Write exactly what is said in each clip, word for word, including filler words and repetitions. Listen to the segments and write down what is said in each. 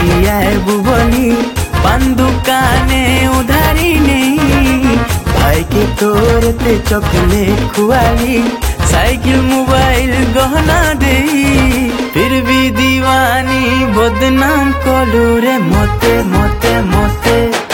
आबू बोली पान दुकाने उधारी नहीं भाई के तोर ते चॉकलेट खुआली साइकिल मोबाइल गहना दे फिर भी दीवानी बदनाम कलू रे मोते मोते मोते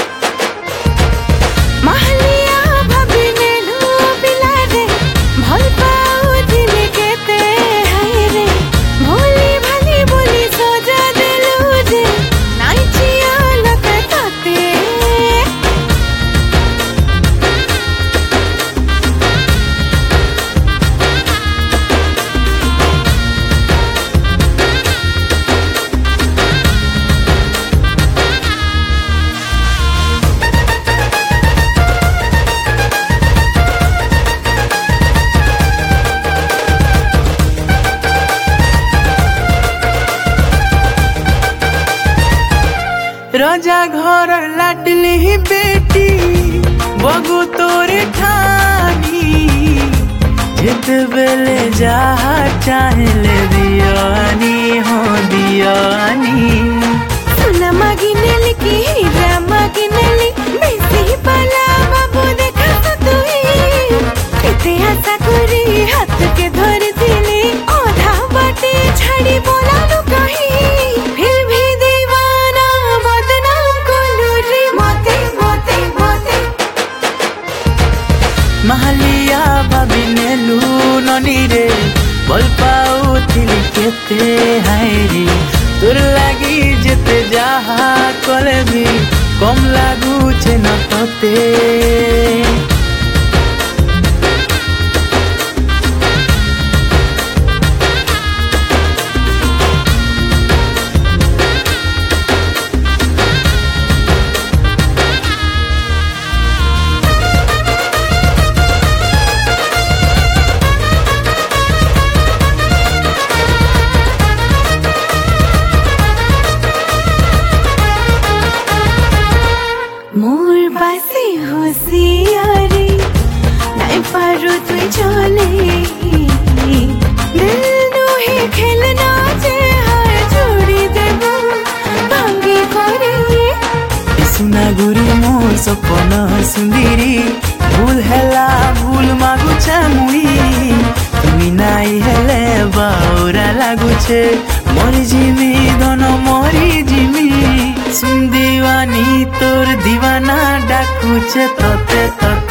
राजा घर लाडली बेटी बगु तोरे ठानी जित बेले जहा चाहले दियानी हो दियानी सुना मागिनेली की हीरा मागिनेली बेसी पाला बाबू देखा तो तुई केते आशा करी हाथ के धर दिली आधा बाटे छाड़ी बोला नु कही फिर भी महलिया भाभी नेलू ननी रे बोल पाऊ थिली केते हायरी तोर लागी जेते जहा कले भी कम लागू छे न तोते मोर बासी होशियारी नहीं पारो तु चले दिल नोहे खेलना जे हार जोड़ी देबो भांगी करे सुना गुरी मोर सपन सुंदरी भूल हेला भूल मागु मुई तुमी नाई हेले बाउरा लागुछे मरी जिमी धन मरी जिमी सुन दीवानी तोर दीवाना डाकुचे तोते तोते